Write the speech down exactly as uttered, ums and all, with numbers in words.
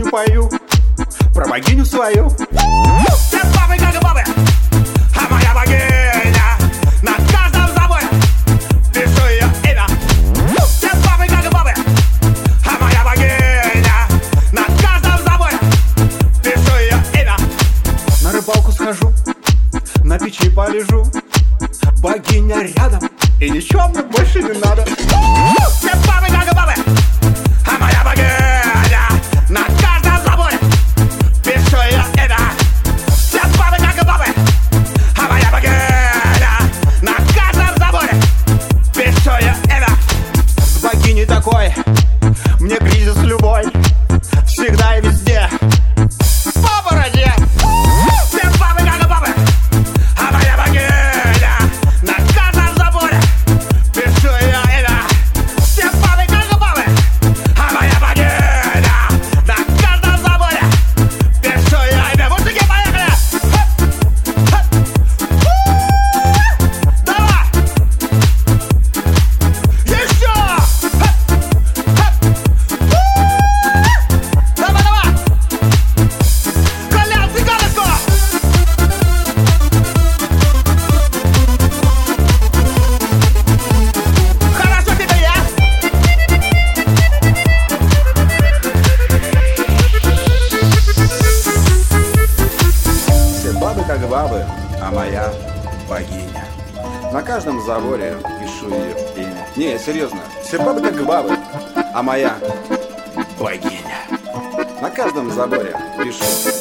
пою про богиню свою. Все бабы как бабы, а моя богиня на каждом заборе пишу ее имя. Все бабы как бабы, а моя богиня на каждом заборе пишу ее имя. На рыбалку схожу, на печи полежу, богиня рядом, и ничего мне больше не надо. Все бабы как бабы, а моя богиня на каждом заборе пишу ее имя. Все бабы как бабы, а моя богиня на каждом заборе пишу ее имя. С богиней такой мне кризис любой, всегда и везде по бороде. Все бабы как бабы, а моя богиня на каждом заборе пишу ее имя. Все бабы как бабы, а моя богиня на каждом заборе пишу ее имя. Мужики, поехали! Хэп, хэп. У-у-у! Давай! Еще! Хэп, хэп. У-у-у! Давай, давай! Колян, цыганочку! Хорошо тебе, я? Все бабы как бабы, а моя богиня. На каждом заборе пишу ее имя. Не, серьезно, все бабы как бабы, а моя богиня. На каждом заборе пишу